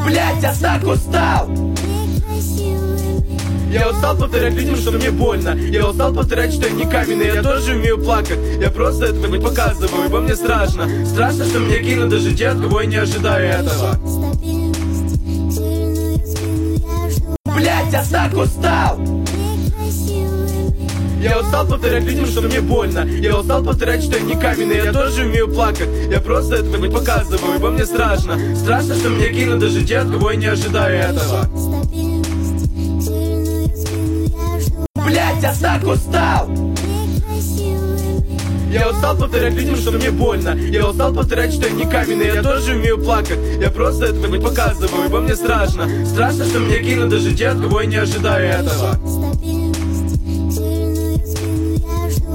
Блять, я так устал! Я устал повторять людям, что мне больно. Я устал повторять, что я не каменный. Я тоже умею плакать. Я просто этого не показываю, ибо мне страшно. Страшно, что меня кинут даже те, от кого я не ожидаю этого. Блять, я так устал! Я устал повторять людям, что мне больно. Я устал повторять, что я не каменный. Я тоже умею плакать. Я просто этого не показываю, ибо мне страшно. Страшно, что меня кинут даже те, от кого я не ожидаю этого. Блять, я так устал! Я устал повторять людям, что мне больно. Я устал повторять, что я не каменный. Я тоже умею плакать. Я просто этого не показываю, ибо мне страшно. Страшно, что меня кинут даже те, от кого я не ожидаю этого.